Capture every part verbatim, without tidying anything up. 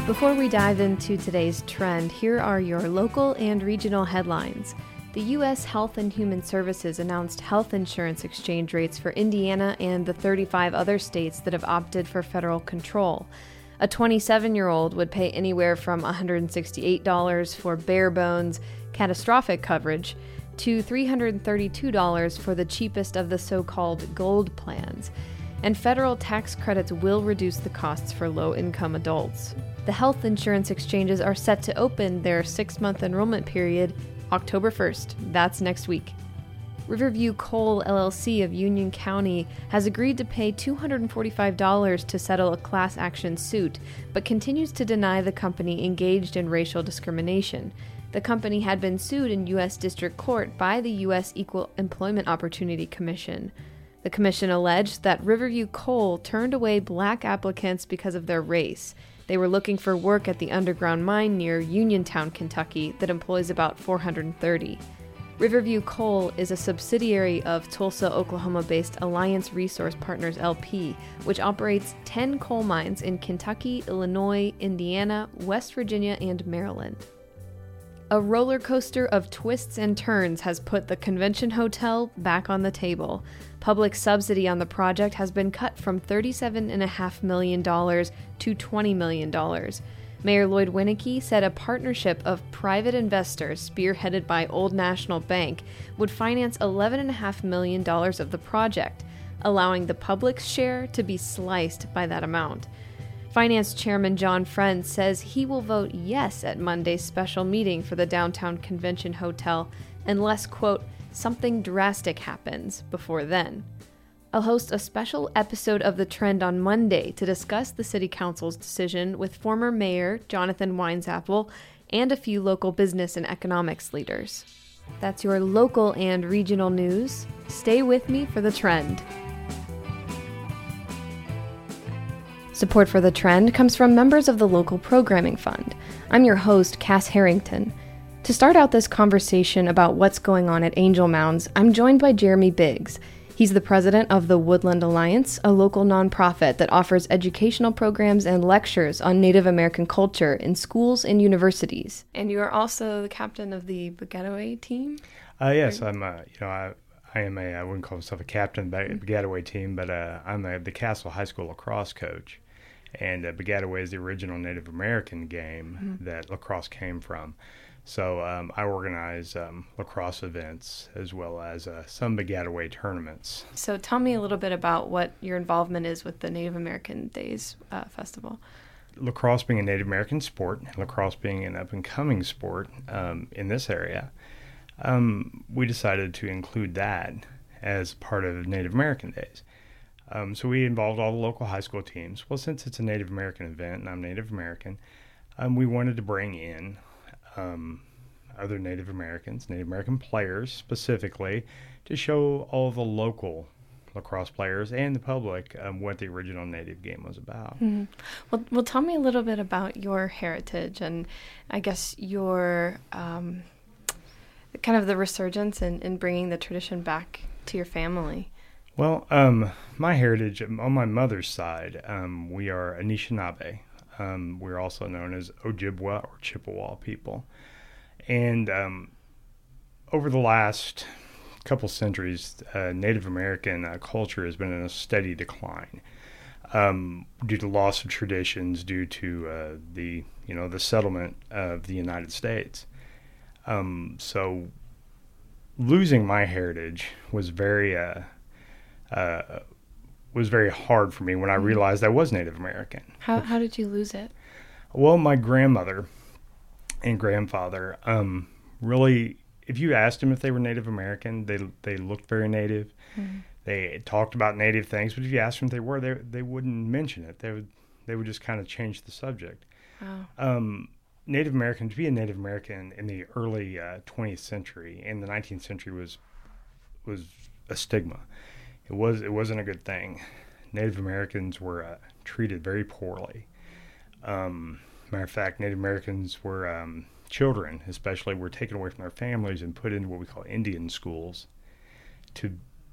Before we dive into today's trend, here are your local and regional headlines. The U S Health and Human Services announced health insurance exchange rates for Indiana and the thirty-five other states that have opted for federal control. A twenty-seven-year-old would pay anywhere from one hundred sixty-eight dollars for bare bones catastrophic coverage to three hundred thirty-two dollars for the cheapest of the so-called gold plans. And federal tax credits will reduce the costs for low-income adults. The health insurance exchanges are set to open their six-month enrollment period October first. That's next week. Riverview Coal L L C of Union County has agreed to pay two hundred forty-five dollars to settle a class action suit, but continues to deny the company engaged in racial discrimination. The company had been sued in U S District Court by the U S Equal Employment Opportunity Commission. The commission alleged that Riverview Coal turned away black applicants because of their race. They were looking for work at the underground mine near Uniontown, Kentucky, that employs about four hundred thirty. Riverview Coal is a subsidiary of Tulsa, Oklahoma-based Alliance Resource Partners L P, which operates ten coal mines in Kentucky, Illinois, Indiana, West Virginia, and Maryland. A roller coaster of twists and turns has put the Convention Hotel back on the table. Public subsidy on the project has been cut from thirty-seven point five million dollars to twenty million dollars. Mayor Lloyd Winnecke said a partnership of private investors spearheaded by Old National Bank would finance eleven point five million dollars of the project, allowing the public's share to be sliced by that amount. Finance Chairman John Friend says he will vote yes at Monday's special meeting for the downtown Convention Hotel unless, quote, something drastic happens before then. I'll host a special episode of The Trend on Monday to discuss the City Council's decision with former Mayor Jonathan Weinzapfel and a few local business and economics leaders. That's your local and regional news. Stay with me for The Trend. Support for The Trend comes from members of the local programming fund. I'm your host, Cass Harrington. To start out this conversation about what's going on at Angel Mounds, I'm joined by Jeremy Biggs. He's the president of the Woodland Alliance, a local nonprofit that offers educational programs and lectures on Native American culture in schools and universities. And you are also the captain of the Begataway team? Uh, yes, I'm. Uh, you know, I, I am a. I wouldn't call myself a captain of the Begataway team, but uh, I'm a, the Castle High School lacrosse coach. And uh, Begataway is the original Native American game mm-hmm. that lacrosse came from. So um, I organize um, lacrosse events as well as uh, some Begataway tournaments. So tell me a little bit about what your involvement is with the Native American Days uh, Festival. Lacrosse being a Native American sport, and lacrosse being an up-and-coming sport um, in this area, um, we decided to include that as part of Native American Days. Um, so we involved all the local high school teams. Well, since it's a Native American event and I'm Native American, um, we wanted to bring in um, other Native Americans, Native American players specifically, to show all the local lacrosse players and the public um, what the original Native game was about. Mm-hmm. Well, well, tell me a little bit about your heritage and I guess your um, kind of the resurgence in, in bringing the tradition back to your family. Well, um, my heritage, on my mother's side, um, we are Anishinaabe. Um, we're also known as Ojibwa or Chippewa people. And um, over the last couple centuries, uh, Native American uh, culture has been in a steady decline um, due to loss of traditions, due to uh, the, you know, the settlement of the United States. Um, so losing my heritage was very... Uh, Uh, was very hard for me when I realized I was Native American. How how did you lose it? Well, my grandmother and grandfather um, really, if you asked them if they were Native American, they they looked very Native. Mm-hmm. They talked about Native things, but if you asked them if they were, they they wouldn't mention it. They would they would just kind of change the subject. Wow. Um, Native American, to be a Native American in the early uh, twentieth century and the nineteenth century was was a stigma. It was it wasn't a good thing. Native Americans were uh, treated very poorly. Um, matter of fact, Native Americans were um, children, especially, were taken away from their families and put into what we call Indian schools to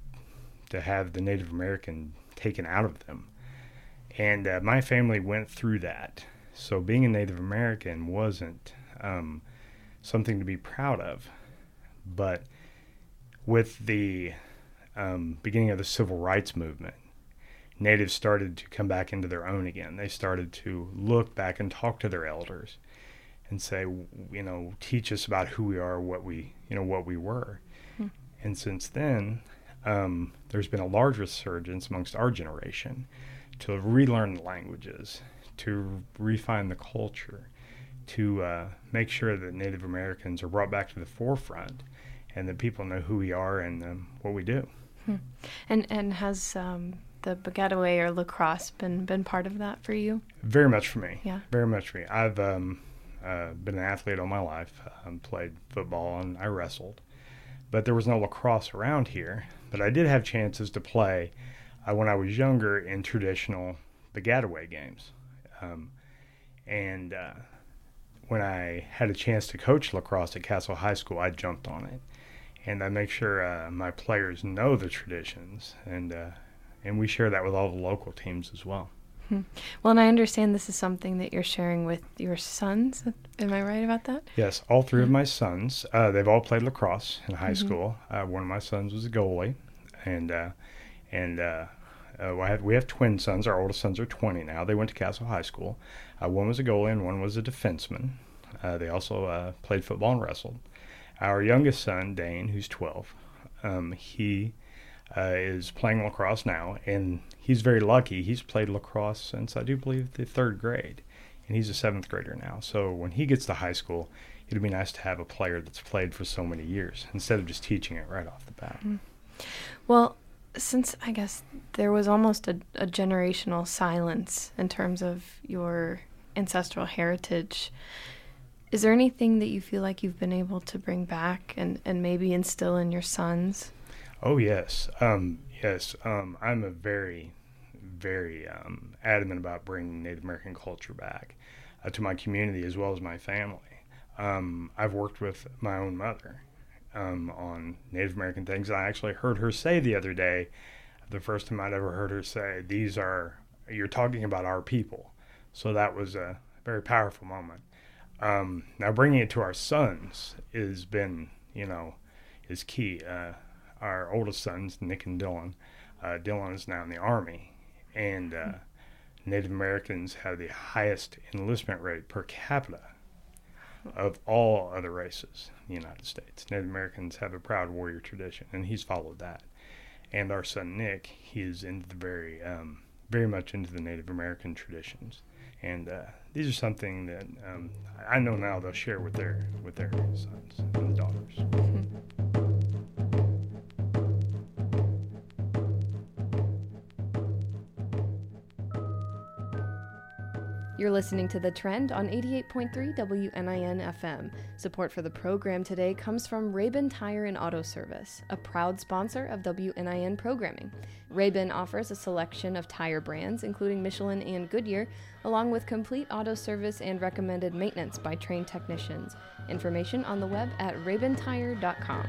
to have the Native American taken out of them. And uh, my family went through that So being a Native American wasn't um, something to be proud of. But with the um, beginning of the civil rights movement, Natives started to come back into their own again. They started to look back and talk to their elders and say, you know, teach us about who we are, what we, you know, what we were. Hmm. And since then, um, there's been a large resurgence amongst our generation to relearn the languages, to refine the culture, to uh, make sure that Native Americans are brought back to the forefront and that people know who we are and um, what we do. Hmm. And and has um, the Piscataway or lacrosse been, been part of that for you? Very much for me. Yeah. Very much for me. I've um, uh, been an athlete all my life, um, played football, and I wrestled. But there was no lacrosse around here. But I did have chances to play uh, when I was younger in traditional Piscataway games. Um, and uh, when I had a chance to coach lacrosse at Castle High School, I jumped on it. And I make sure uh, my players know the traditions, and uh, and we share that with all the local teams as well. Hmm. Well, and I understand this is something that you're sharing with your sons. Am I right about that? Yes, all three mm-hmm. of my sons. Uh, they've all played lacrosse in high mm-hmm. school. Uh, one of my sons was a goalie, and uh, and uh, uh, we have we have twin sons. Our oldest sons are twenty now. They went to Castle High School. Uh, one was a goalie, and one was a defenseman. Uh, they also uh, played football and wrestled. Our youngest son, Dane, who's twelve, um, he uh, is playing lacrosse now, and he's very lucky. He's played lacrosse since, I do believe, the third grade, and he's a seventh grader now. So when he gets to high school, it'd be nice to have a player that's played for so many years instead of just teaching it right off the bat. Mm-hmm. Well, since I guess there was almost a, a generational silence in terms of your ancestral heritage, is there anything that you feel like you've been able to bring back and, and maybe instill in your sons? Oh, yes. Um, yes. Um, I'm a very, very um, adamant about bringing Native American culture back uh, to my community as well as my family. Um, I've worked with my own mother um, on Native American things. I actually heard her say the other day, the first time I'd ever heard her say, these are, you're talking about our people. So that was a very powerful moment. Um, now bringing it to our sons has been, you know, is key. Uh, our oldest sons, Nick and Dylan, uh, Dylan is now in the Army, and uh, Native Americans have the highest enlistment rate per capita of all other races in the United States. Native Americans have a proud warrior tradition, and he's followed that. And our son Nick, he is into the very, um, very much into the Native American traditions. And uh, these are something that um, I know now they'll share with their with their sons and daughters. Mm-hmm. You're listening to The Trend on eighty-eight point three W N I N F M. Support for the program today comes from Rabin Tire and Auto Service, a proud sponsor of W N I N programming. Rabin offers a selection of tire brands, including Michelin and Goodyear, along with complete auto service and recommended maintenance by trained technicians. Information on the web at rabin tire dot com.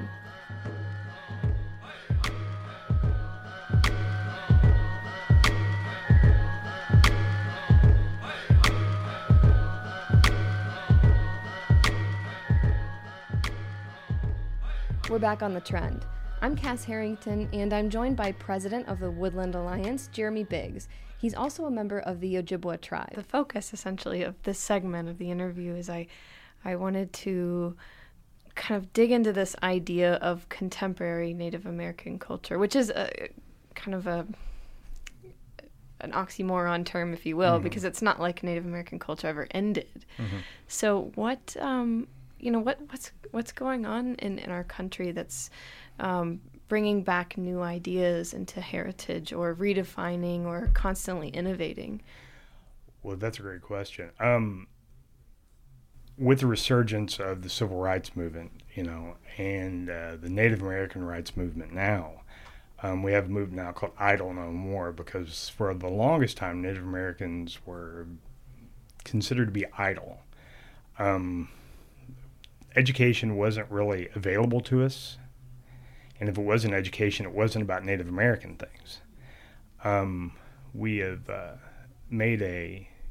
We're back on The Trend. I'm Cass Harrington, and I'm joined by President of the Woodland Alliance, Jeremy Biggs. He's also a member of the Ojibwa tribe. The focus, essentially, of this segment of the interview is I, I wanted to kind of dig into this idea of contemporary Native American culture, which is a kind of a an oxymoron term, if you will, mm-hmm. because it's not like Native American culture ever ended. Mm-hmm. So what... Um, You know, what what's what's going on in, in our country that's um, bringing back new ideas into heritage or redefining or constantly innovating? Well, that's a great question. Um, with the resurgence of the civil rights movement, you know, and uh, the Native American rights movement now, um, we have a movement now called Idle No More, because for the longest time, Native Americans were considered to be idle. Um Education wasn't really available to us, and if it was an education, it wasn't about Native American things. Um, we have uh, made a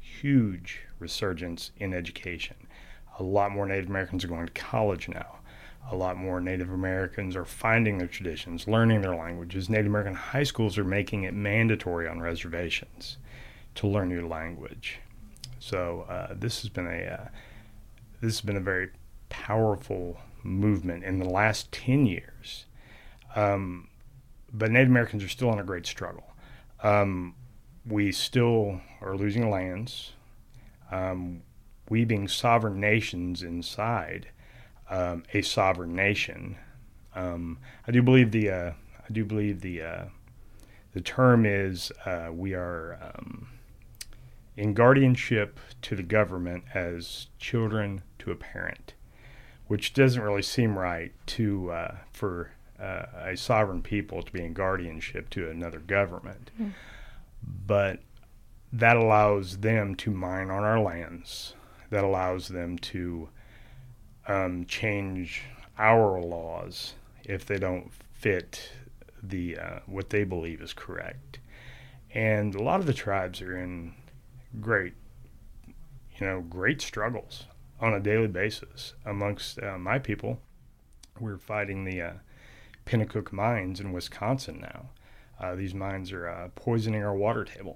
huge resurgence in education. A lot more Native Americans are going to college now. A lot more Native Americans are finding their traditions, learning their languages. Native American high schools are making it mandatory on reservations to learn your language. So uh, this has been a uh, this has been a very powerful movement in the last ten years. Um, but Native Americans are still in a great struggle. Um, we still are losing lands. Um, we being sovereign nations inside um, a sovereign nation. Um, I do believe the uh, I do believe the uh, the term is uh, we are um, in guardianship to the government as children to a parent, which doesn't really seem right to uh, for uh, a sovereign people to be in guardianship to another government. Mm. But that allows them to mine on our lands. That allows them to um, change our laws if they don't fit the uh, what they believe is correct. And a lot of the tribes are in great, you know, great struggles on a daily basis. Amongst uh, my people, we're fighting the uh, Pinnacook mines in Wisconsin now. Uh, these mines are uh, poisoning our water table.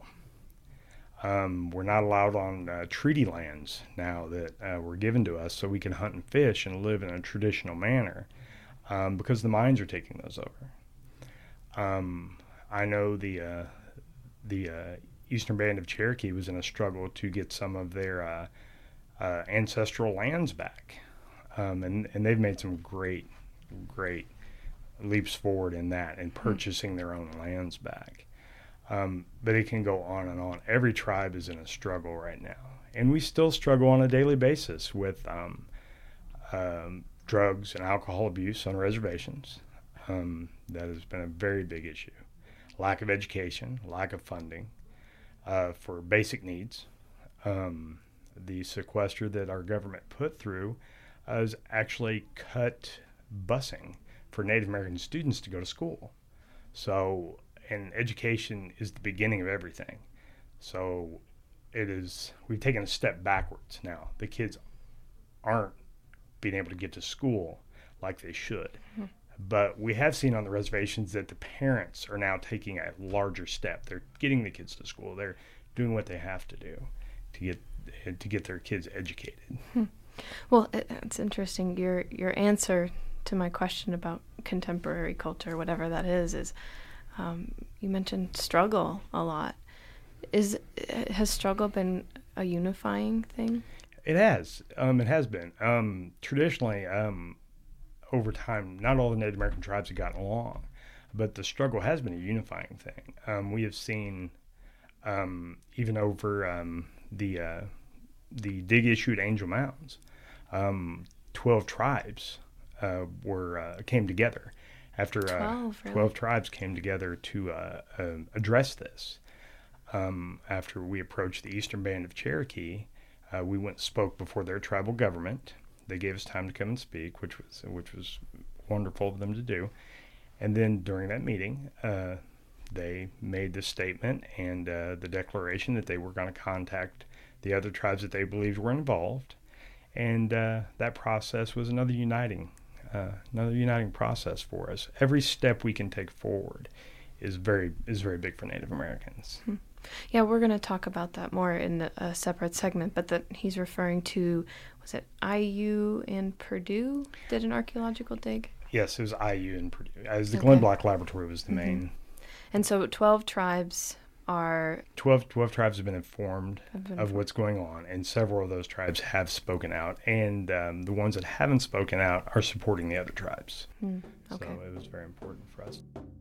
Um, we're not allowed on uh, treaty lands now that uh, were given to us so we can hunt and fish and live in a traditional manner um, because the mines are taking those over. Um, I know the uh, the uh, Eastern Band of Cherokee was in a struggle to get some of their uh, uh, ancestral lands back, um, and, and they've made some great, great leaps forward in that and purchasing their own lands back. Um, but it can go on and on. Every tribe is in a struggle right now. And we still struggle on a daily basis with um, um, drugs and alcohol abuse on reservations. Um, that has been a very big issue. Lack of education, lack of funding uh, for basic needs. Um, the sequester that our government put through uh, has actually cut busing for Native American students to go to school. So, and education is the beginning of everything. So it is, we've taken a step backwards now. The kids aren't being able to get to school like they should. Mm-hmm. But we have seen on the reservations that the parents are now taking a larger step. They're getting the kids to school. They're doing what they have to do to get to get their kids educated. Hmm. Well, it, it's interesting. Your your answer to my question about contemporary culture, whatever that is, is um, you mentioned struggle a lot. Is has struggle been a unifying thing? It has. Um, it has been. Um, traditionally, um, over time, not all the Native American tribes have gotten along, but the struggle has been a unifying thing. Um, we have seen, um, even over um, the uh, the dig issue at Angel Mounds, um, twelve tribes uh, were uh, came together after uh, twelve, really? twelve tribes came together to uh, uh, address this. Um, after we approached the Eastern Band of Cherokee, uh, we went and spoke before their tribal government. They gave us time to come and speak, which was which was wonderful of them to do. And then during that meeting, uh, they made the statement and uh, the declaration that they were going to contact the other tribes that they believed were involved. And uh, that process was another uniting, uh, another uniting process for us. Every step we can take forward is very is very big for Native Americans. Hmm. Yeah, we're going to talk about that more in a separate segment, but that he's referring to, was it I U and Purdue did an archaeological dig? Yes, it was I U and Purdue. As the Okay. Glenn Block Laboratory was the Mm-hmm. main. And so twelve tribes are... twelve, twelve tribes have been informed have been of what's going on, and several of those tribes have spoken out, and um, the ones that haven't spoken out are supporting the other tribes. Hmm, okay. So it was very important for us.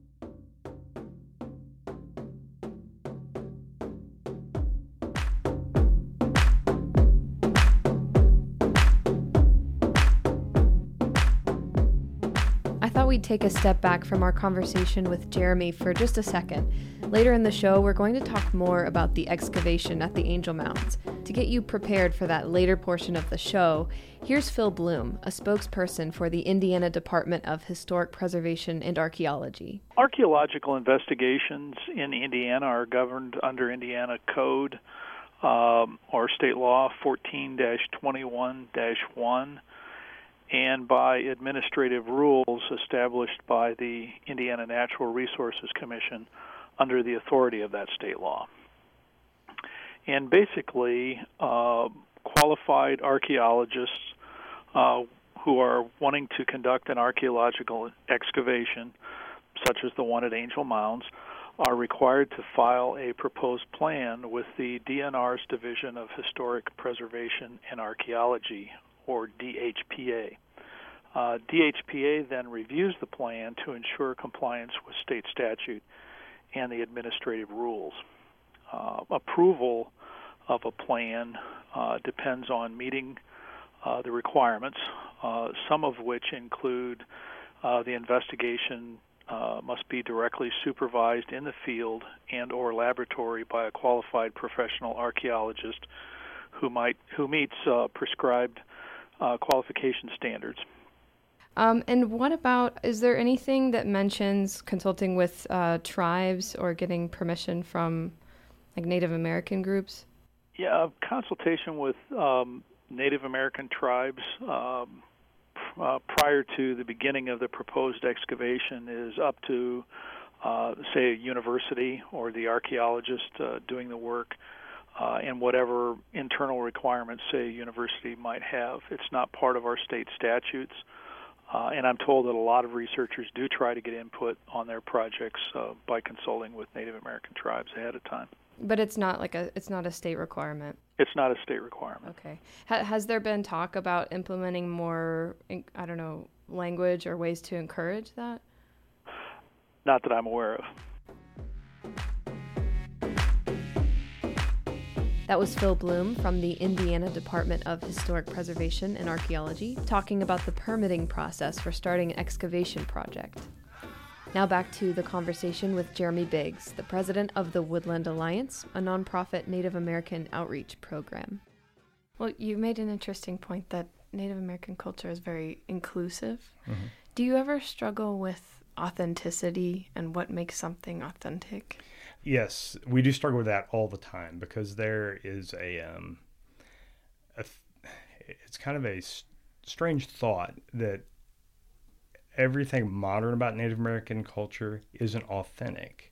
I thought we'd take a step back from our conversation with Jeremy for just a second. Later in the show, we're going to talk more about the excavation at the Angel Mounds. To get you prepared for that later portion of the show, here's Phil Bloom, a spokesperson for the Indiana Department of Historic Preservation and Archaeology. Archaeological investigations in Indiana are governed under Indiana Code um, or State Law fourteen twenty-one dash one, and by administrative rules established by the Indiana Natural Resources Commission under the authority of that state law. And basically, uh, qualified archaeologists uh, who are wanting to conduct an archaeological excavation, such as the one at Angel Mounds, are required to file a proposed plan with the D N R's Division of Historic Preservation and Archaeology, or D H P A. Uh, D H P A then reviews the plan to ensure compliance with state statute and the administrative rules. Uh, approval of a plan uh, depends on meeting uh, the requirements, uh, some of which include uh, the investigation uh, must be directly supervised in the field and or laboratory by a qualified professional archaeologist who might who meets uh, prescribed uh, qualification standards. Um, and what about, is there anything that mentions consulting with uh, tribes or getting permission from like Native American groups? Yeah, consultation with um, Native American tribes um, uh, prior to the beginning of the proposed excavation is up to, uh, say, a university or the archaeologist uh, doing the work, uh, and whatever internal requirements, say, a university might have. It's not part of our state statutes. Uh, and I'm told that a lot of researchers do try to get input on their projects uh, by consulting with Native American tribes ahead of time. But it's not like a it's not a state requirement. It's not a state requirement. Okay. Ha- has there been talk about implementing more, I don't know, language or ways to encourage that? Not that I'm aware of. That was Phil Bloom from the Indiana Department of Historic Preservation and Archaeology talking about the permitting process for starting an excavation project. Now back to the conversation with Jeremy Biggs, the president of the Woodland Alliance, a nonprofit Native American outreach program. Well, you made an interesting point that Native American culture is very inclusive. Mm-hmm. Do you ever struggle with authenticity and what makes something authentic? Yes, we do struggle with that all the time because there is a, um, a it's kind of a strange thought that everything modern about Native American culture isn't authentic.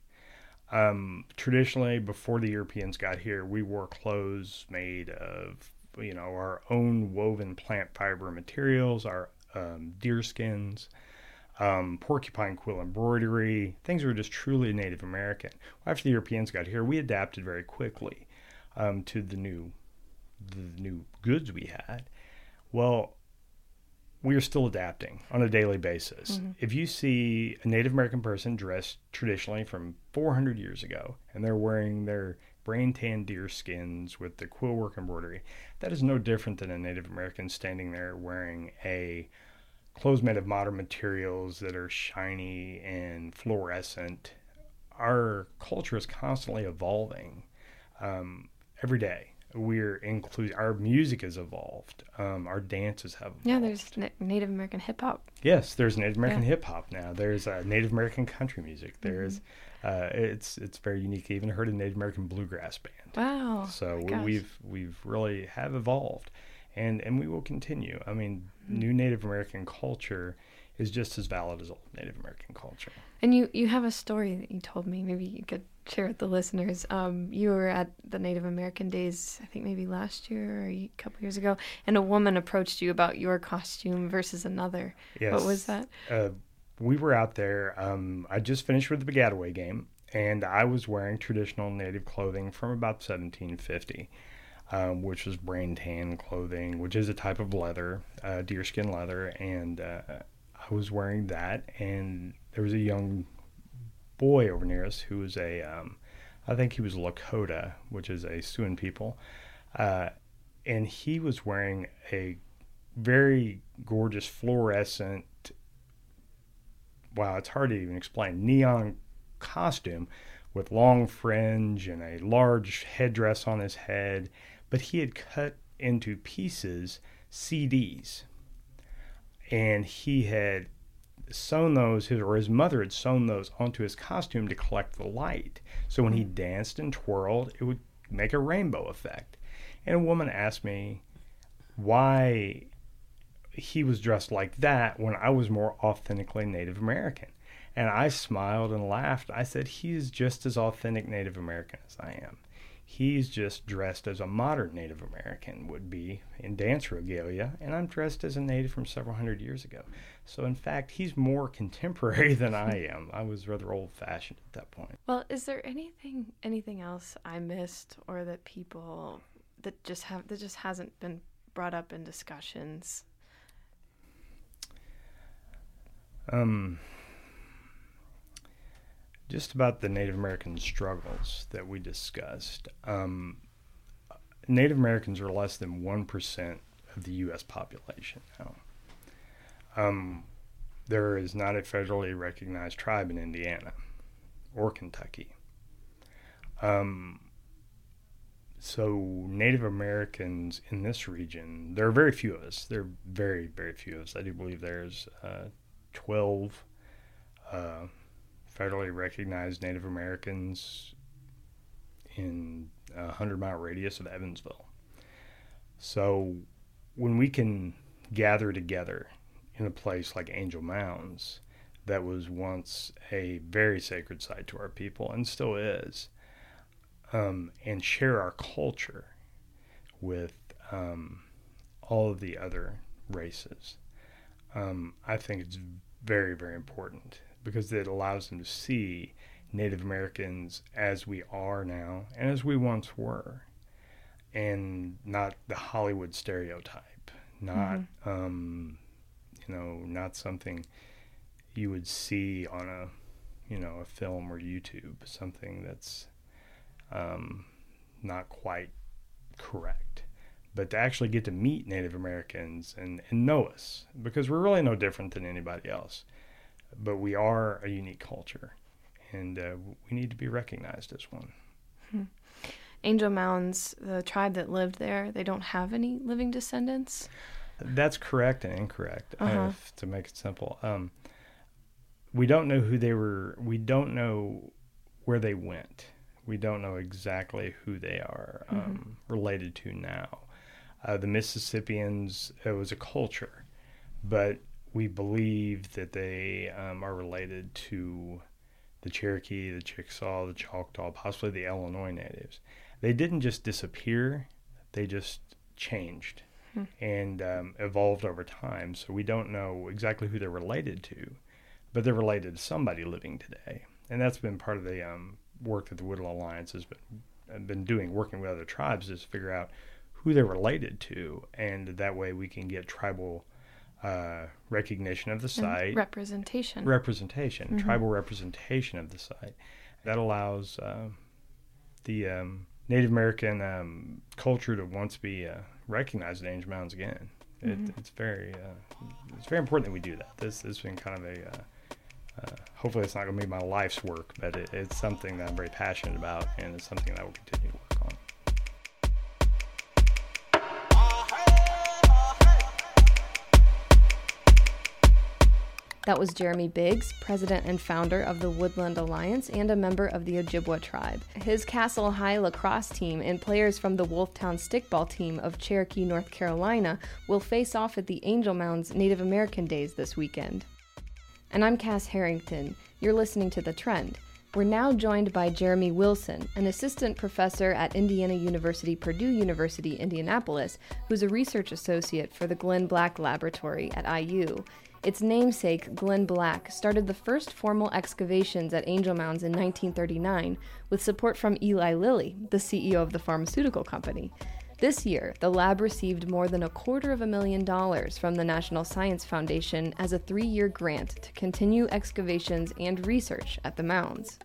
Um, traditionally, before the Europeans got here, we wore clothes made of, you know, our own woven plant fiber materials, our um, deer skins, Um, porcupine quill embroidery. Things were just truly Native American. After the Europeans got here, we adapted very quickly um, to the new, the new goods we had. Well, we are still adapting on a daily basis. Mm-hmm. If you see a Native American person dressed traditionally from four hundred years ago, and they're wearing their brain tan deer skins with the quill work embroidery, that is no different than a Native American standing there wearing a clothes made of modern materials that are shiny and fluorescent. Our culture is constantly evolving um, every day. We're include our music has evolved. Um, our dances have evolved. Yeah, there's na- Native American hip hop. Yes, there's Native American yeah. hip hop now. There's uh, Native American country music. There's mm-hmm. uh, it's it's very unique. I even heard a Native American bluegrass band. Wow! So we, we've we've really have evolved. And and we will continue. I mean, mm-hmm. new Native American culture is just as valid as old Native American culture. And you, you have a story that you told me. Maybe you could share with the listeners. Um, you were at the Native American Days, I think maybe last year or a couple years ago, and a woman approached you about your costume versus another. Yes. What was that? Uh, we were out there. Um, I just finished with the Piscataway game, and I was wearing traditional Native clothing from about seventeen fifty. Um, which was brain tan clothing, which is a type of leather, uh, deerskin leather, and uh, I was wearing that, and there was a young boy over near us who was a, um, I think he was Lakota, which is a Siouan people, uh, and he was wearing a very gorgeous fluorescent, wow, it's hard to even explain, neon costume with long fringe and a large headdress on his head. But he had cut into pieces C Ds, and he had sewn those, his, or his mother had sewn those onto his costume to collect the light. So when he danced and twirled, it would make a rainbow effect. And a woman asked me why he was dressed like that when I was more authentically Native American. And I smiled and laughed. I said, he's just as authentic Native American as I am. He's just dressed as a modern Native American would be in dance regalia, and I'm dressed as a Native from several hundred years ago. So, in fact, he's more contemporary than I am. I was rather old-fashioned at that point. Well, is there anything anything else I missed, or that people that just have that just hasn't been brought up in discussions? Um. Just about the Native American struggles that we discussed. Um, Native Americans are less than one percent of the U S population now. Um, there is not a federally recognized tribe in Indiana or Kentucky. Um, so Native Americans in this region, there are very few of us. There are very, very few of us. I do believe there's uh, twelve uh, federally recognized Native Americans in a hundred-mile radius of Evansville. So when we can gather together in a place like Angel Mounds, that was once a very sacred site to our people and still is, um, and share our culture with um, all of the other races, um, I think it's very, very important, because it allows them to see Native Americans as we are now and as we once were, and not the Hollywood stereotype, not mm-hmm. um, you know, not something you would see on a, you know, a film or YouTube, something that's um, not quite correct. But to actually get to meet Native Americans and, and know us, because we're really no different than anybody else. But we are a unique culture, and uh, we need to be recognized as one. Hmm. Angel Mounds, the tribe that lived there, they don't have any living descendants? That's correct and incorrect, uh-huh. uh, to make it simple. Um, we don't know who they were. We don't know where they went. We don't know exactly who they are um, mm-hmm. related to now. Uh, the Mississippians, it was a culture, but we believe that they um, are related to the Cherokee, the Chickasaw, the Choctaw, possibly the Illinois natives. They didn't just disappear, they just changed hmm. and um, evolved over time. So we don't know exactly who they're related to, but they're related to somebody living today. And that's been part of the um, work that the Woodlawn Alliance has been, been doing, working with other tribes, is figure out who they're related to, and that way we can get tribal Uh, recognition of the site. And representation. Representation, mm-hmm. tribal representation of the site. That allows uh, the um, Native American um, culture to once be uh, recognized in Angel Mounds again. It, mm-hmm. It's very uh, it's very important that we do that. This, this has been kind of a, uh, uh, hopefully it's not going to be my life's work, but it, it's something that I'm very passionate about, and it's something that I will continue to work on. That was Jeremy Biggs, president and founder of the Woodland Alliance and a member of the Ojibwa tribe. His Castle High lacrosse team and players from the Wolftown stickball team of Cherokee, North Carolina will face off at the Angel Mounds Native American Days this weekend. And I'm Cass Harrington. You're listening to The Trend. We're now joined by Jeremy Wilson, an assistant professor at Indiana University, Purdue University, Indianapolis, who's a research associate for the Glenn Black Laboratory at I U. Its namesake, Glenn Black, started the first formal excavations at Angel Mounds in nineteen thirty-nine with support from Eli Lilly, the C E O of the pharmaceutical company. This year, the lab received more than a quarter of a million dollars from the National Science Foundation as a three-year grant to continue excavations and research at the mounds.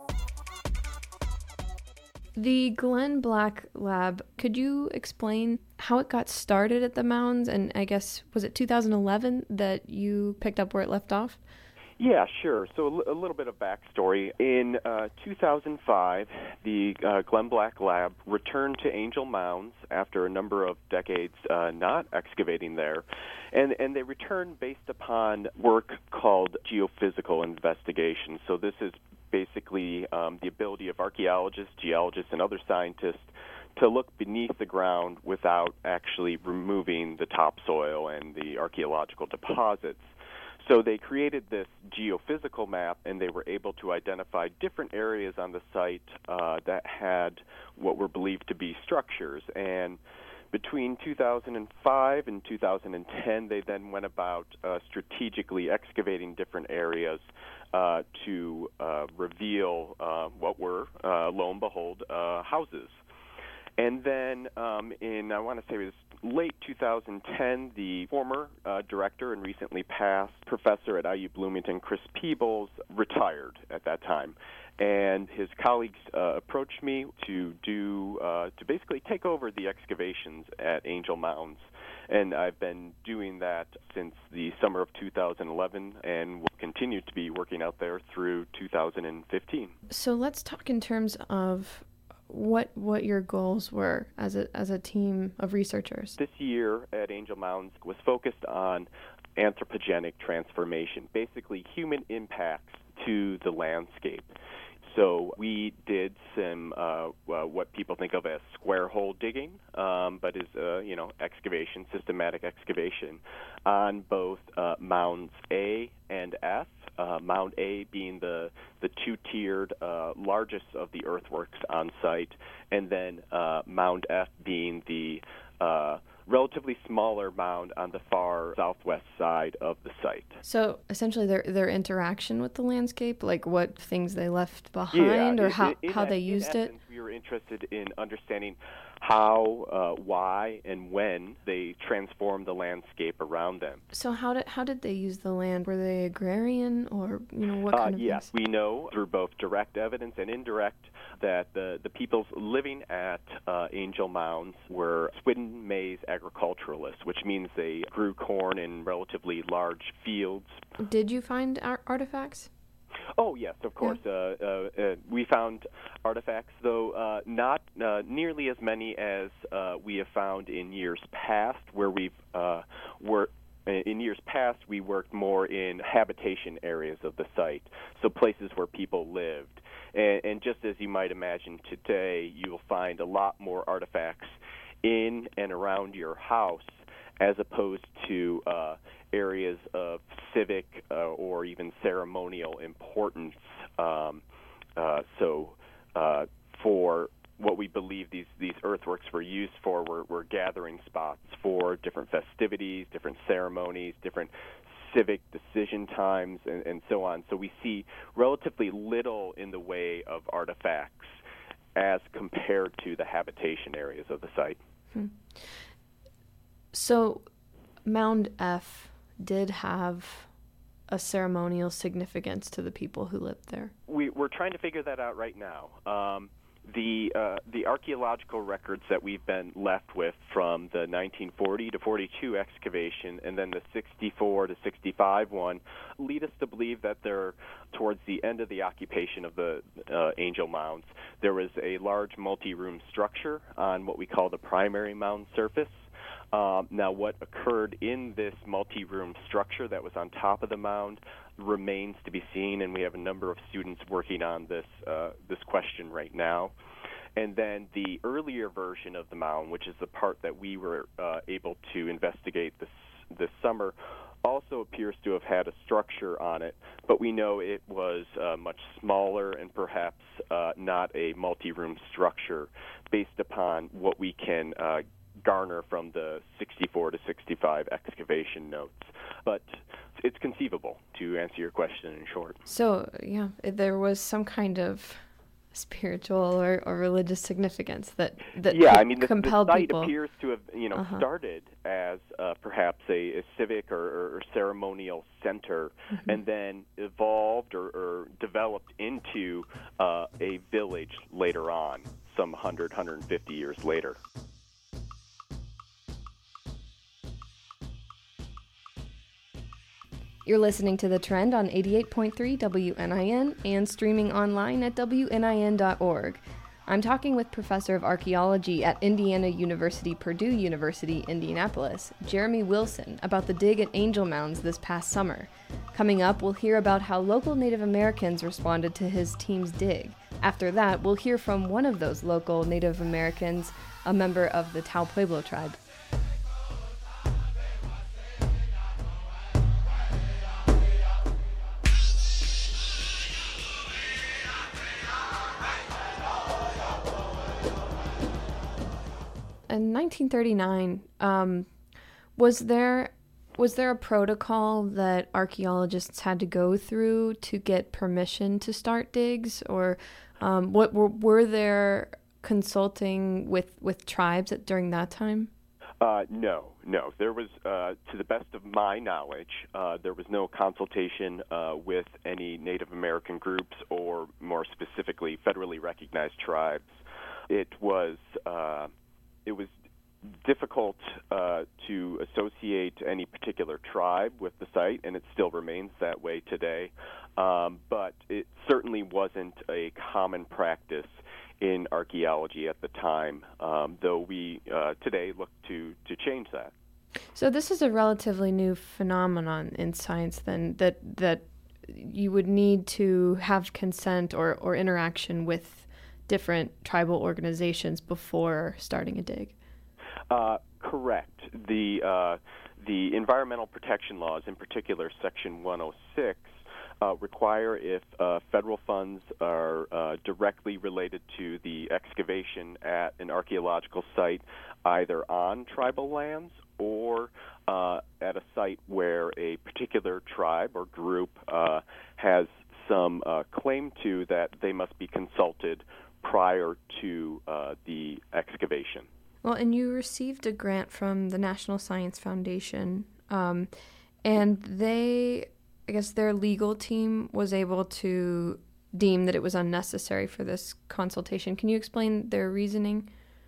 The Glenn Black Lab, could you explain how it got started at the mounds? And I guess, was it two thousand eleven that you picked up where it left off? Yeah, sure. So a, l- a little bit of backstory. In uh, two thousand five, the uh, Glenn Black Lab returned to Angel Mounds after a number of decades uh, not excavating there. And, and they returned based upon work called geophysical investigation. So this is basically um, the ability of archaeologists, geologists, and other scientists to look beneath the ground without actually removing the topsoil and the archaeological deposits. So they created this geophysical map, and they were able to identify different areas on the site uh, that had what were believed to be structures. And between two thousand five and two thousand ten, they then went about uh, strategically excavating different areas uh, to uh, reveal uh, what were, uh, lo and behold, uh, houses. And then um, in, I want to say it was late two thousand ten, the former uh, director and recently passed professor at I U Bloomington, Chris Peebles, retired at that time. And his colleagues uh, approached me to do, uh, to basically take over the excavations at Angel Mounds. And I've been doing that since the summer of two thousand eleven and will continue to be working out there through two thousand fifteen. So let's talk in terms of what what your goals were as a as a team of researchers. This year at Angel Mounds was focused on anthropogenic transformation, basically human impacts to the landscape. So we did some uh, uh, what people think of as square hole digging, um, but is uh, you know excavation, systematic excavation on both uh, mounds A and F. Uh, Mound A being the the two-tiered uh, largest of the earthworks on site, and then uh, Mound F being the uh, relatively smaller mound on the far southwest side of the site. So essentially their their interaction with the landscape, like what things they left behind, yeah, or in, how, in, how in they used essence, it? We were interested in understanding how, uh, why, and when they transformed the landscape around them. So how did how did they use the land? Were they agrarian, or you know what kind uh, of yes, things? We know through both direct evidence and indirect that the, the peoples living at uh, Angel Mounds were Swidden maize agriculturalists, which means they grew corn in relatively large fields. Did you find ar- artifacts? Oh, yes, of course. Yeah. Uh, uh, uh, we found artifacts, though uh, not uh, nearly as many as uh, we have found in years past, where we've uh, worked. In years past, we worked more in habitation areas of the site, so places where people lived. And, and just as you might imagine today, you'll find a lot more artifacts in and around your house as opposed to uh, areas of civic uh, or even ceremonial importance. Um, uh, so uh, for what we believe these, these earthworks were used for were, were gathering spots for different festivities, different ceremonies, different civic decision times, and, and so on. So we see relatively little in the way of artifacts as compared to the habitation areas of the site. Hmm. So Mound F did have a ceremonial significance to the people who lived there. We, we're trying to figure that out right now. Um, The uh, the archaeological records that we've been left with from the nineteen forty to forty-two excavation and then the sixty-four to sixty-five one lead us to believe that there, towards the end of the occupation of the uh, Angel Mounds, there was a large multi-room structure on what we call the primary mound surface. Um, now, what occurred in this multi-room structure that was on top of the mound remains to be seen, and we have a number of students working on this uh, this question right now. And then the earlier version of the mound, which is the part that we were uh, able to investigate this this summer, also appears to have had a structure on it, but we know it was uh, much smaller and perhaps uh, not a multi-room structure based upon what we can uh, garner from the sixty-four to sixty-five excavation notes. But it's conceivable, to answer your question in short. So, yeah, there was some kind of spiritual or, or religious significance that, that yeah, c- I mean, the, compelled the site people. appears to have, you know, uh-huh. started as uh, perhaps a, a civic or, or ceremonial center, mm-hmm. and then evolved or, or developed into uh, a village later on, some one hundred, one hundred fifty years later. You're listening to The Trend on eighty-eight point three W N I N and streaming online at W N I N dot org. I'm talking with Professor of Archaeology at Indiana University, Purdue University, Indianapolis, Jeremy Wilson, about the dig at Angel Mounds this past summer. Coming up, we'll hear about how local Native Americans responded to his team's dig, After that, we'll hear from one of those local Native Americans, a member of the Tau Pueblo tribe. In nineteen thirty-nine, um, was there was there a protocol that archaeologists had to go through to get permission to start digs, or um, what were, were there consulting with with tribes at, during that time? Uh, no, no. There was, uh, to the best of my knowledge, uh, there was no consultation uh, with any Native American groups or, more specifically, federally recognized tribes. It was. Uh, It was difficult uh, to associate any particular tribe with the site, and it still remains that way today. Um, but it certainly wasn't a common practice in archaeology at the time, um, though we uh, today look to, to change that. So this is a relatively new phenomenon in science, then, that that you would need to have consent or, or interaction with different tribal organizations before starting a dig. Uh, correct. The uh, the environmental protection laws, in particular Section one oh six, uh, require if uh, federal funds are uh, directly related to the excavation at an archaeological site, either on tribal lands or uh, at a site where a particular tribe or group uh, has some uh, claim to, that they must be consulted prior to uh, the excavation. Well, and you received a grant from the National Science Foundation, um, and they, I guess their legal team was able to deem that it was unnecessary for this consultation. Can you explain their reasoning?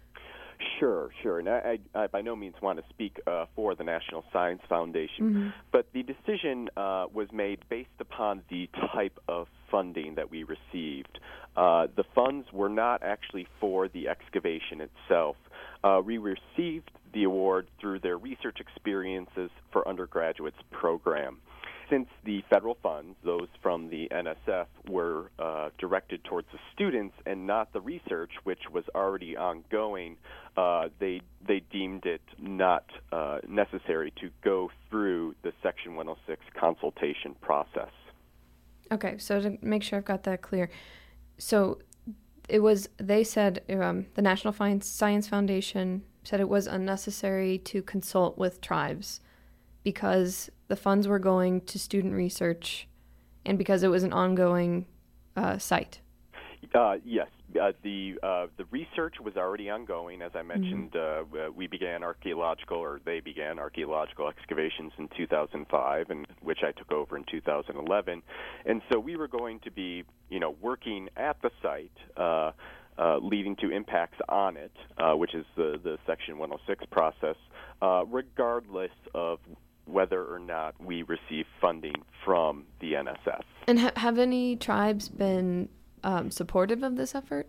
Sure, sure. And I, I, I by no means want to speak uh, for the National Science Foundation, Mm-hmm. but the decision uh, was made based upon the type of funding that we received. Uh, the funds were not actually for the excavation itself. Uh, we received the award through their research experiences for undergraduates program. Since the federal funds, those from the N S F, were uh, directed towards the students and not the research, which was already ongoing, uh, they they deemed it not uh, necessary to go through the Section one oh six consultation process. Okay, so to make sure I've got that clear, so it was, they said, um, the National Science Foundation said it was unnecessary to consult with tribes because the funds were going to student research and because it was an ongoing uh, site. Uh, yes, uh, the uh, the research was already ongoing. As I mentioned, mm-hmm. uh, we began archaeological, or they began archaeological excavations in two thousand five, and which I took over in two thousand eleven. And so we were going to be, you know, working at the site, uh, uh, leading to impacts on it, uh, which is the, the Section one oh six process, uh, regardless of whether or not we receive funding from the N S F. And ha- have any tribes been um, supportive of this effort?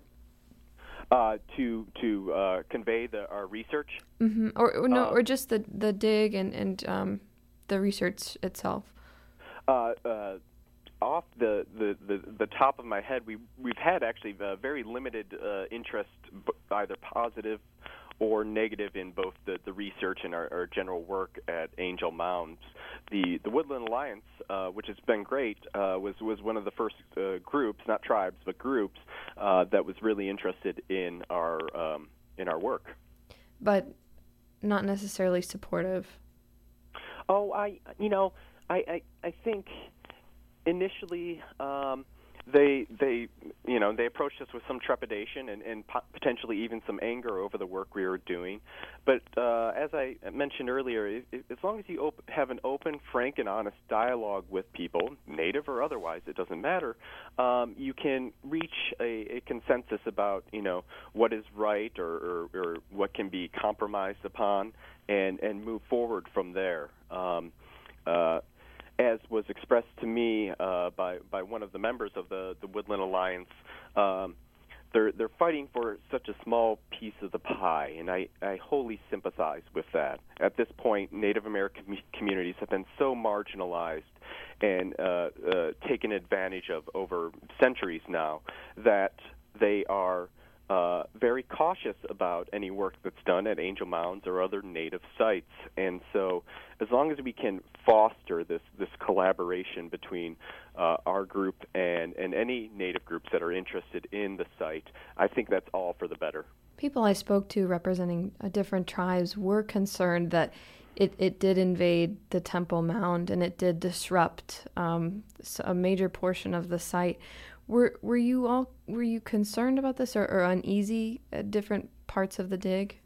Uh, to to uh, convey the, our research? Mm-hmm. Or, or no, uh, or just the, the dig and, and um, the research itself? Uh, uh, off the, the, the, the top of my head, we, we've had actually uh, very limited uh, interest, either positive or negative, in both the, the research and our, our general work at Angel Mounds. The the Woodland Alliance, uh, which has been great, uh, was, was one of the first uh, groups, not tribes, but groups, uh, that was really interested in our um, in our work. But not necessarily supportive. Oh, I you know, I, I, I think initially um, They, they, you know, they approached us with some trepidation and, and po- potentially even some anger over the work we were doing. But uh, as I mentioned earlier, it, it, as long as you op- have an open, frank, and honest dialogue with people, native or otherwise, it doesn't matter. Um, you can reach a, a consensus about, you know, what is right or, or, or what can be compromised upon, and, and move forward from there. Um, uh, As was expressed to me uh, by by one of the members of the, the Woodland Alliance, um, they're they're fighting for such a small piece of the pie, and I, I wholly sympathize with that. At this point, Native American communities have been so marginalized and uh, uh, taken advantage of over centuries now that they are uh, very cautious about any work that's done at Angel Mounds or other native sites. And so as long as we can foster this, this collaboration between uh, our group and, and any native groups that are interested in the site, I think that's all for the better. People I spoke to representing uh, different tribes were concerned that it, it did invade the Temple Mound and it did disrupt um, a major portion of the site. Were were you all were you concerned about this or, or uneasy at different parts of the dig?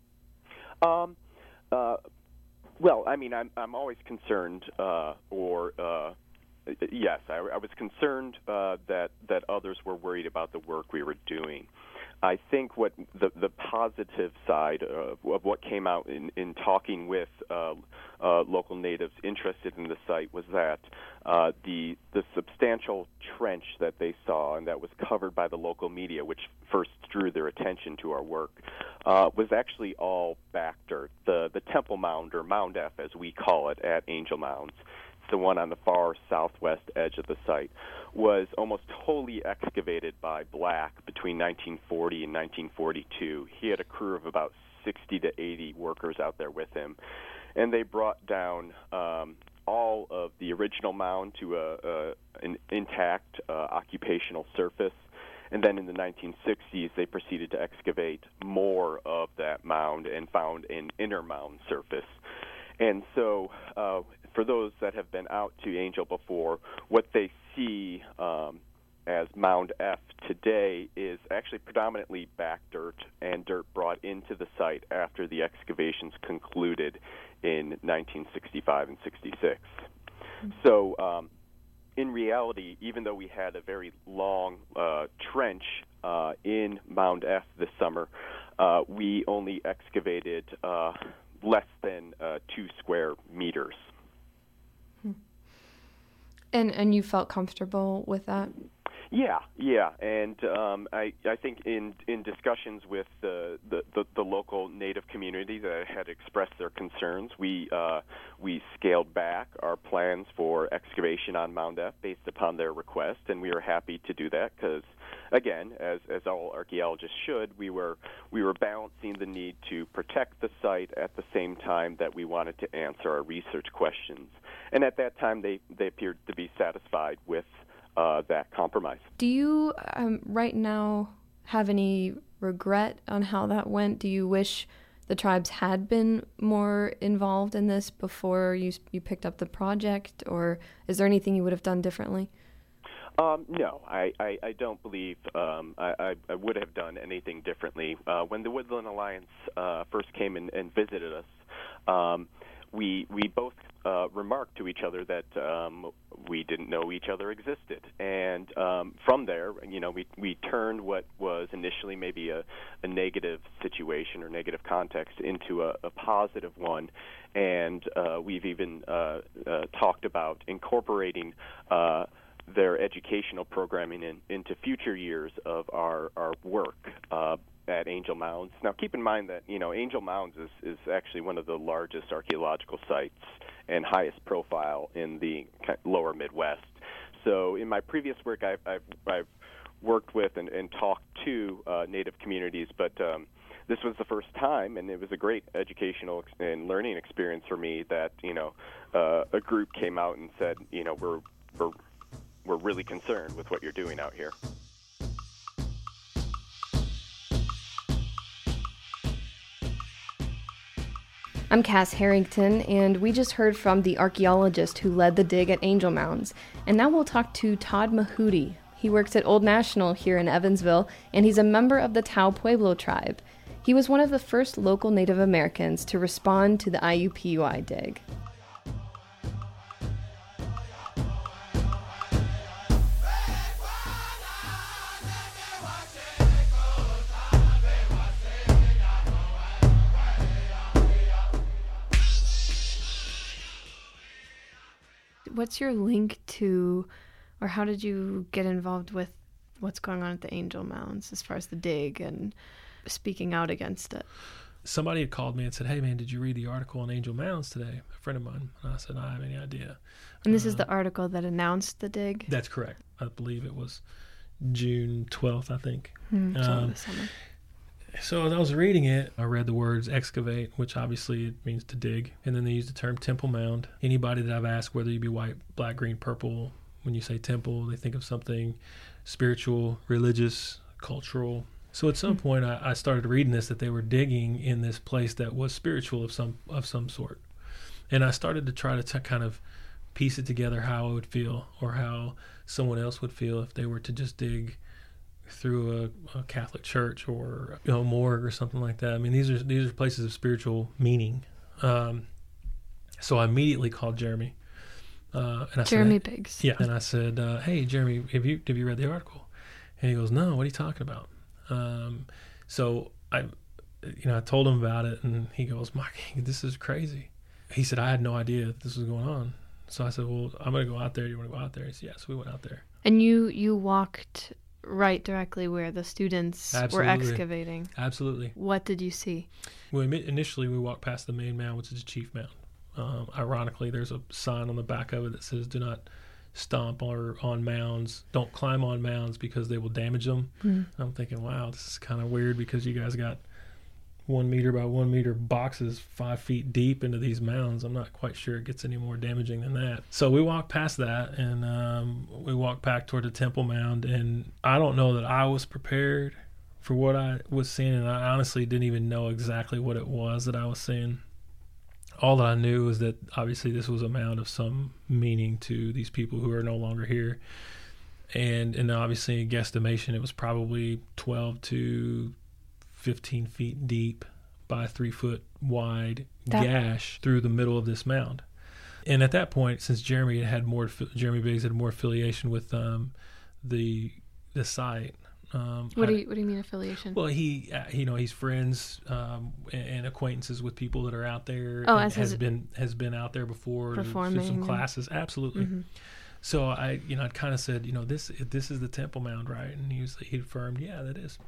Um, uh, well, I mean, I'm I'm always concerned, uh, or uh, yes, I, I was concerned uh, that that others were worried about the work we were doing. I think what the the positive side of, of what came out in, in talking with uh, uh, local natives interested in the site was that uh, the the substantial trench that they saw and that was covered by the local media, which first drew their attention to our work, uh, was actually all back dirt. The the Temple Mound, or Mound F as we call it at Angel Mounds, the one on the far southwest edge of the site, was almost wholly excavated by Black between nineteen forty and nineteen forty-two. He had a crew of about sixty to eighty workers out there with him, and they brought down um, all of the original mound to a, a, an intact uh, occupational surface. And then in the nineteen sixties, they proceeded to excavate more of that mound and found an inner mound surface. And so uh, for those that have been out to Angel before, what they see um, as Mound F today is actually predominantly back dirt and dirt brought into the site after the excavations concluded in nineteen sixty-five and sixty-six. Mm-hmm. So um, in reality, even though we had a very long uh, trench uh, in Mound F this summer, uh, we only excavated uh, less than uh, two square meters. And and you felt comfortable with that? Yeah, yeah, and um, I I think in in discussions with the, the, the, the local Native community that had expressed their concerns, we uh, we scaled back our plans for excavation on Mound F based upon their request, and we were happy to do that because, again, as as all archaeologists should, we were we were balancing the need to protect the site at the same time that we wanted to answer our research questions, and at that time they they appeared to be satisfied with Uh, that compromise. Do you um, right now have any regret on how that went? Do you wish the tribes had been more involved in this before you you picked up the project, or is there anything you would have done differently? Um, no, I, I, I don't believe um, I, I, I would have done anything differently. Uh, when the Woodland Alliance uh, first came in and visited us, um, we we both uh, remarked to each other that um, we didn't know each other existed, and um, from there, you know, we we turned what was initially maybe a, a negative situation or negative context into a, a positive one, and uh, we've even uh, uh, talked about incorporating Uh, their educational programming in, into future years of our, our work uh, at Angel Mounds. Now, keep in mind that, you know, Angel Mounds is, is actually one of the largest archaeological sites and highest profile in the lower Midwest. So in my previous work, I've, I've, I've worked with and, and talked to uh, Native communities, but um, this was the first time, and it was a great educational and learning experience for me that, you know, uh, a group came out and said, you know, we're we're we're really concerned with what you're doing out here. I'm Cass Harrington, and we just heard from the archaeologist who led the dig at Angel Mounds. And now we'll talk to Todd Mahooty. He works at Old National here in Evansville, and he's a member of the Tau Pueblo tribe. He was one of the first local Native Americans to respond to the I U P U I dig. What's your link to, or how did you get involved with what's going on at the Angel Mounds as far as the dig and speaking out against it? Somebody had called me and said, "Hey man, did you read the article on Angel Mounds today?" A friend of mine. And I said, "I don't have any idea." And this uh, is the article that announced the dig? That's correct. I believe it was June twelfth, I think. Mm, so Um, this summer. So as I was reading it, I read the words excavate, which obviously it means to dig. And then they use the term temple mound. Anybody that I've asked, whether you be white, black, green, purple, when you say temple, they think of something spiritual, religious, cultural. So at some Mm. point I, I started reading this, that they were digging in this place that was spiritual of some of some sort. And I started to try to t- kind of piece it together how I would feel, or how someone else would feel if they were to just dig through a, a Catholic church, or you know, morgue or something like that. I mean, these are these are places of spiritual meaning. Um, so I immediately called Jeremy. Uh, and I Jeremy said, Biggs. Yeah, and I said, uh, "Hey, Jeremy, have you have you read the article?" And he goes, "No, what are you talking about?" Um, so I, you know, I told him about it, and he goes, "Mark, this is crazy." He said, "I had no idea that this was going on." So I said, "Well, I'm going to go out there. Do you want to go out there?" He said, "Yes." We went out there. And you you walked right directly where the students Absolutely. were excavating. Absolutely. What did you see? Well, initially we walked past the main mound, which is a chief mound. Um, ironically, there's a sign on the back of it that says, "Do not stomp or on mounds. Don't climb on mounds because they will damage them." Mm. I'm thinking, wow, this is kind of weird, because you guys got one meter by one meter boxes five feet deep into these mounds. I'm not quite sure it gets any more damaging than that. So we walked past that, and um, we walked back toward the temple mound, and I don't know that I was prepared for what I was seeing, and I honestly didn't even know exactly what it was that I was seeing. All that I knew was that obviously this was a mound of some meaning to these people who are no longer here. And and obviously, in guesstimation, it was probably twelve to fifteen feet deep by three foot wide That- gash through the middle of this mound. And at that point, since Jeremy had more, Jeremy Biggs had more affiliation with um, the the site. Um, What I- do you what do you mean affiliation? well, he, uh, you know, he's friends um, and, and acquaintances with people that are out there. Oh, and as has his- been has been out there before to do Performing some and- classes. Absolutely. Mhm. So I, you know, I'd kind of said, you know, this this is the temple mound, right? And he was he affirmed, yeah, that is.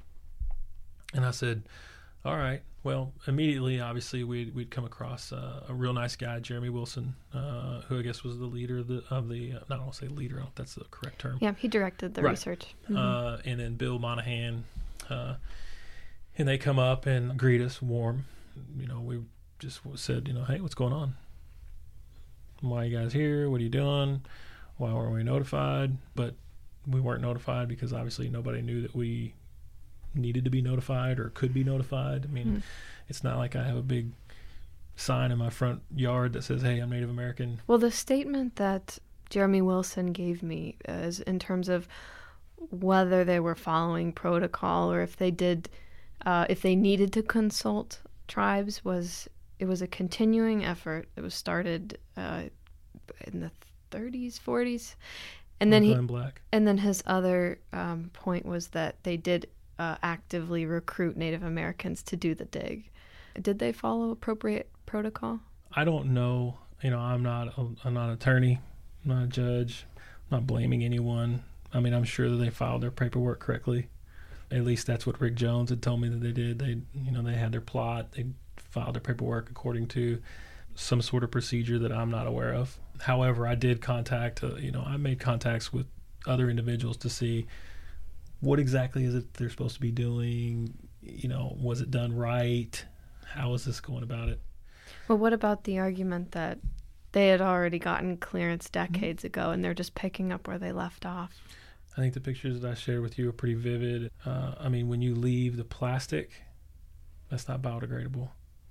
And I said, all right. Well, immediately, obviously, we'd we'd come across uh, a real nice guy, Jeremy Wilson, uh, who I guess was the leader of the of the. Uh, not I don't say leader, I don't know if that's the correct term. Yeah, he directed the Right. research. Mhm. Uh, and then Bill Monahan, uh, and they come up and greet us warm. You know, we just said, you know, hey, what's going on? Why are you guys here? What are you doing? Why weren't we notified? But we weren't notified because obviously nobody knew that we needed to be notified or could be notified. I mean, Mm. it's not like I have a big sign in my front yard that says, hey, I'm Native American. Well, the statement that Jeremy Wilson gave me is in terms of whether they were following protocol or if they did, uh, if they needed to consult tribes, was it was a continuing effort. It was started uh, in the thirties, forties, and then he Glenn Black. and then his other um, point was that they did uh, actively recruit Native Americans to do the dig. Did they follow appropriate protocol? I don't know. You know, I'm not a, I'm not an attorney. I'm not a judge. I'm not blaming anyone. I mean, I'm sure that they filed their paperwork correctly. At least that's what Rick Jones had told me that they did. They, you know, they had their plot. They filed their paperwork according to some sort of procedure that I'm not aware of. However, I did contact, uh, you know, I made contacts with other individuals to see what exactly is it they're supposed to be doing. You know, was it done right? How is this going about it? Well, what about the argument that they had already gotten clearance decades mm-hmm. ago and they're just picking up where they left off? I think the pictures that I shared with you are pretty vivid. Uh, I mean, when you leave the plastic, that's not biodegradable.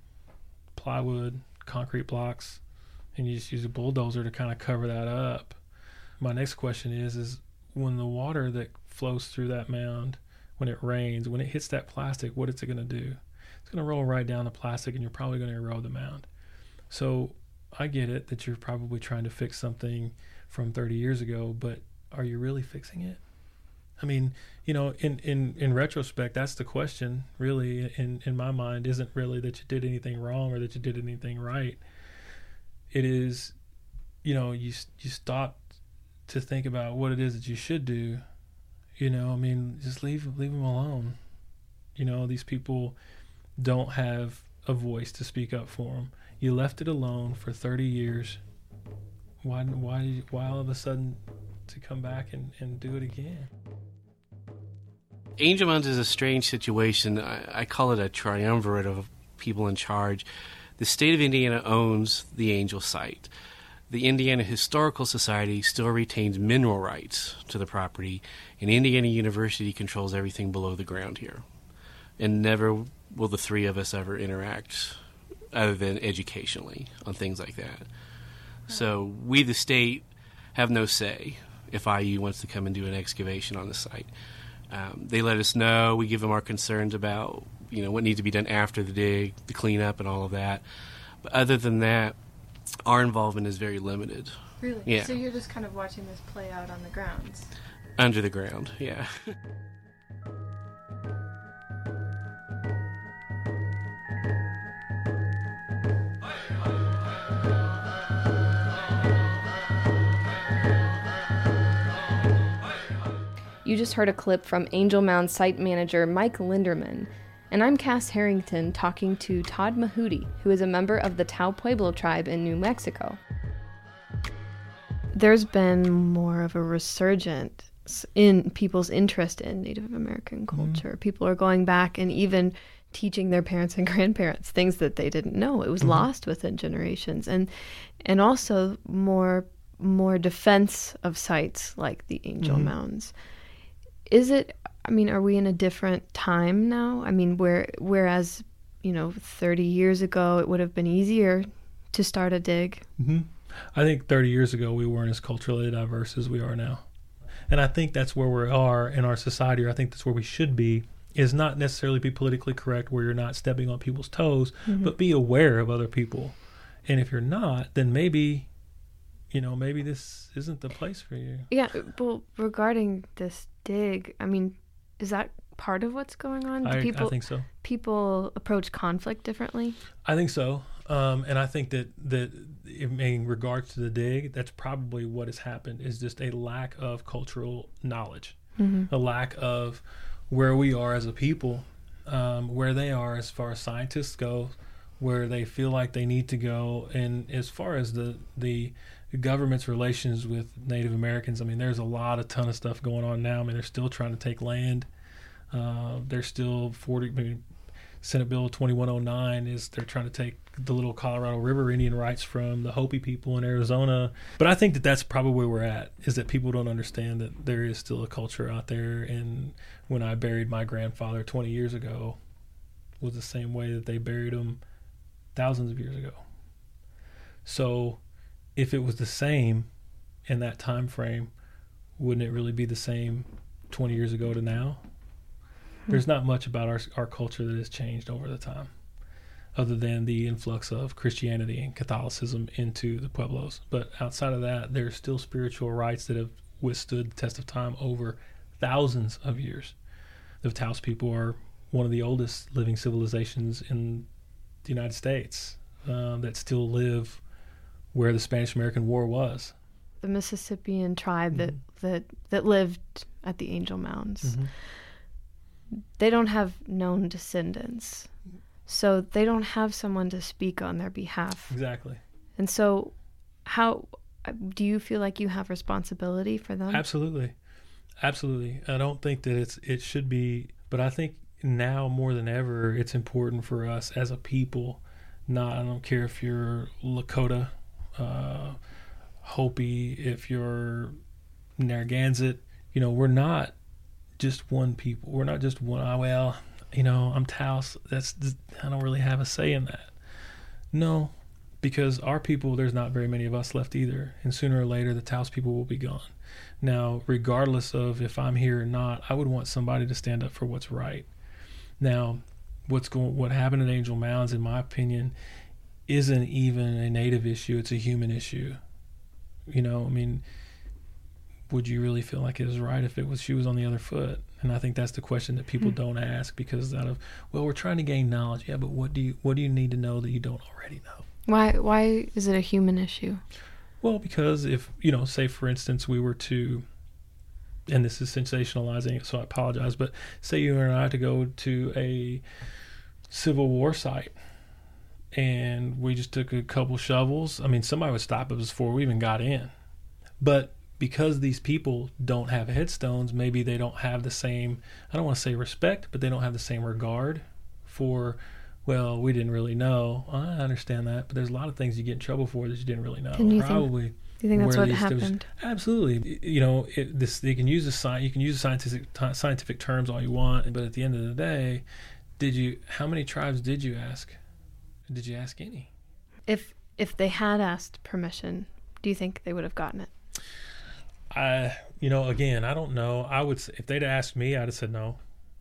Plywood, concrete blocks, and you just use a bulldozer to kind of cover that up. My next question is, is when the water that flows through that mound, when it rains, when it hits that plastic, what is it going to do? It's going to roll right down the plastic, and you're probably going to erode the mound. So I get it that you're probably trying to fix something from thirty years ago, but are you really fixing it? I mean, you know, in, in, in retrospect, that's the question, really, in, in my mind, isn't really that you did anything wrong or that you did anything right. It is, you know, you you stop to think about what it is that you should do. You know, I mean, just leave leave them alone. You know, these people don't have a voice to speak up for them. You left it alone for thirty years. Why why why all of a sudden to come back and, and do it again? Angel Mounds is a strange situation. I, I call it a triumvirate of people in charge. The state of Indiana owns the Angel site. The Indiana Historical Society still retains mineral rights to the property, and Indiana University controls everything below the ground here. And never will the three of us ever interact other than educationally on things like that. So we, the state, have no say if I U wants to come and do an excavation on the site. Um, they let us know. We give them our concerns about, you know, what needs to be done after the dig, the cleanup, and all of that. But other than that, our involvement is very limited. Really? Yeah. So you're just kind of watching this play out on the grounds? Under the ground, yeah. You just heard a clip from Angel Mound site manager Mike Linderman, and I'm Cass Harrington talking to Todd Mahudi, who is a member of the Tau Pueblo tribe in New Mexico. There's been more of a resurgence in people's interest in Native American culture. Mm-hmm. People are going back and even teaching their parents and grandparents things that they didn't know. It was mm-hmm. lost within generations, and and also more more defense of sites like the Angel mm-hmm. Mounds. Is it, I mean, are we in a different time now? I mean, where whereas, you know, thirty years ago, it would have been easier to start a dig. Mm-hmm. I think thirty years ago, we weren't as culturally diverse as we are now. And I think that's where we are in our society, or I think that's where we should be, is not necessarily be politically correct where you're not stepping on people's toes, mm-hmm. but be aware of other people. And if you're not, then maybe, you know, maybe this isn't the place for you. Yeah, well, regarding this dig, I mean, is that part of what's going on? Do I, people, I think so. People approach conflict differently? I think so. Um, and I think that, that in regards to the dig, that's probably what has happened, is just a lack of cultural knowledge, mm-hmm. a lack of where we are as a people, um, where they are as far as scientists go, where they feel like they need to go. And as far as the the government's relations with Native Americans, I mean, there's a lot, a ton of stuff going on now. I mean, they're still trying to take land. Uh, they're still forty. I mean, Senate Bill twenty-one oh nine is they're trying to take the little Colorado River Indian rights from the Hopi people in Arizona. But I think that that's probably where we're at, is that people don't understand that there is still a culture out there. And when I buried my grandfather twenty years ago, was the same way that they buried him thousands of years ago. So if it was the same in that time frame, wouldn't it really be the same twenty years ago to now? Hmm. There's not much about our our culture that has changed over the time, other than the influx of Christianity and Catholicism into the Pueblos. But outside of that, there's still spiritual rites that have withstood the test of time over thousands of years. The Taos people are one of the oldest living civilizations in the United States uh, that still live where the Spanish-American War was. The Mississippian tribe mm-hmm. that, that that lived at the Angel Mounds, mm-hmm. they don't have known descendants. So they don't have someone to speak on their behalf. Exactly. And so how do you feel like you have responsibility for them? Absolutely. Absolutely. I don't think that it's it should be, but I think now more than ever, it's important for us as a people, not, I don't care if you're Lakota, uh, Hopi, if you're Narragansett, you know, we're not just one people. We're not just one, oh, well, you know, I'm Taos. That's, I don't really have a say in that. No, because our people, there's not very many of us left either. And sooner or later, the Taos people will be gone. Now, regardless of if I'm here or not, I would want somebody to stand up for what's right. Now, what's going, what happened at Angel Mounds, in my opinion, isn't even a Native issue. It's a human issue. You know, I mean, would you really feel like it was right if it was she was on the other foot? And I think that's the question that people mm-hmm. don't ask, because out of, well, we're trying to gain knowledge. Yeah, but what do you what do you need to know that you don't already know? Why why is it a human issue? Well, because if, you know, say for instance we were to, and this is sensationalizing it, so I apologize, but say you and I had to go to a Civil War site and we just took a couple shovels. I mean, somebody would stop us before we even got in. But because these people don't have headstones, maybe they don't have the same, I don't want to say respect, but they don't have the same regard for, well, we didn't really know. I understand that, but there's a lot of things you get in trouble for that you didn't really know. And you Probably. Think, do you think that's what these, happened? Was, absolutely. You know, it, this you can use the sci- you can use the scientific t- scientific terms all you want, but at the end of the day, did you? How many tribes did you ask? Did you ask any? If if they had asked permission, do you think they would have gotten it? I, you know, again, I don't know. I would, if they'd asked me, I'd have said no.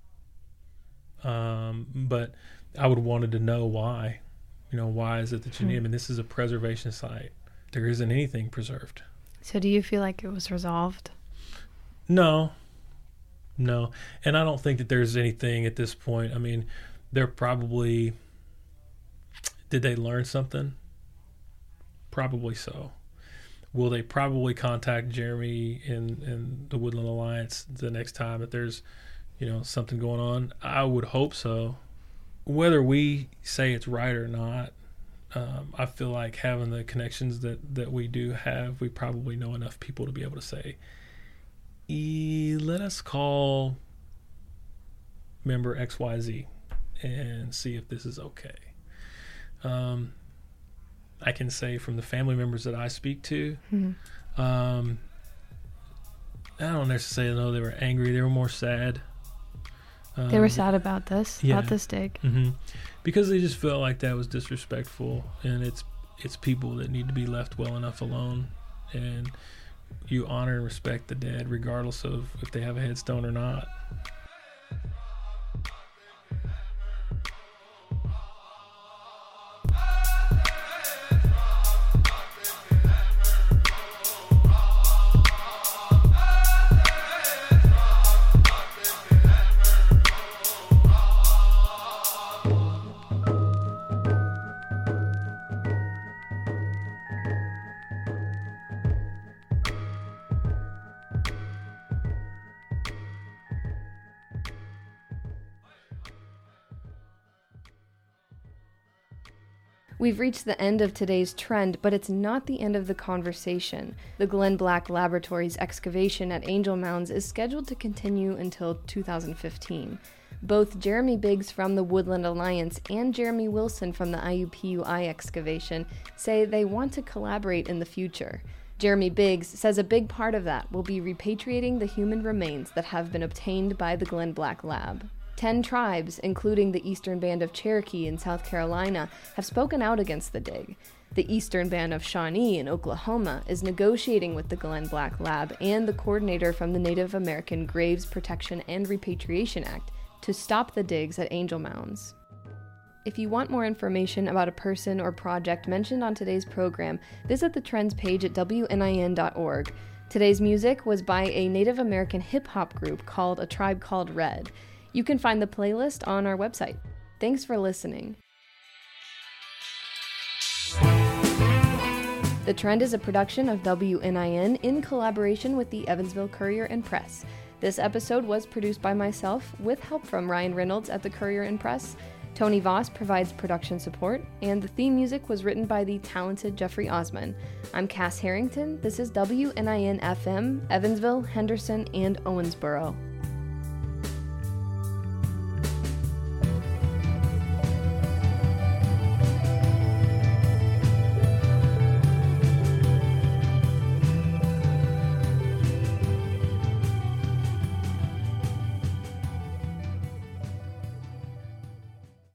Um, but I would have wanted to know why. You know, why is it that you need? I mean, this is a preservation site. There isn't anything preserved. So, do you feel like it was resolved? No, no, and I don't think that there's anything at this point. I mean, they're probably. Did they learn something? Probably so. Will they probably contact Jeremy and, and the Woodland Alliance the next time that there's, you know, something going on? I would hope so. Whether we say it's right or not, um, I feel like having the connections that, that we do have, we probably know enough people to be able to say, e- let us call member X Y Z and see if this is okay. Um, I can say from the family members that I speak to, mm-hmm. um, I don't necessarily know they were angry. They were more sad. Um, they were sad about this, yeah. about this dig. Mm-hmm. Because they just felt like that was disrespectful, and it's it's people that need to be left well enough alone, and you honor and respect the dead regardless of if they have a headstone or not. We've reached the end of today's trend, but it's not the end of the conversation. The Glenn Black Laboratories excavation at Angel Mounds is scheduled to continue until two thousand fifteen. Both Jeremy Biggs from the Woodland Alliance and Jeremy Wilson from the I U P U I excavation say they want to collaborate in the future. Jeremy Biggs says a big part of that will be repatriating the human remains that have been obtained by the Glenn Black Lab. Ten tribes, including the Eastern Band of Cherokee in South Carolina, have spoken out against the dig. The Eastern Band of Shawnee in Oklahoma is negotiating with the Glenn Black Lab and the coordinator from the Native American Graves Protection and Repatriation Act to stop the digs at Angel Mounds. If you want more information about a person or project mentioned on today's program, visit the Trends page at W N I N dot org. Today's music was by a Native American hip-hop group called A Tribe Called Red. You can find the playlist on our website. Thanks for listening. The Trend is a production of W N I N in collaboration with the Evansville Courier and Press. This episode was produced by myself with help from Ryan Reynolds at the Courier and Press. Tony Voss provides production support, and the theme music was written by the talented Jeffrey Osman. I'm Cass Harrington. This is W N I N F M, Evansville, Henderson, and Owensboro.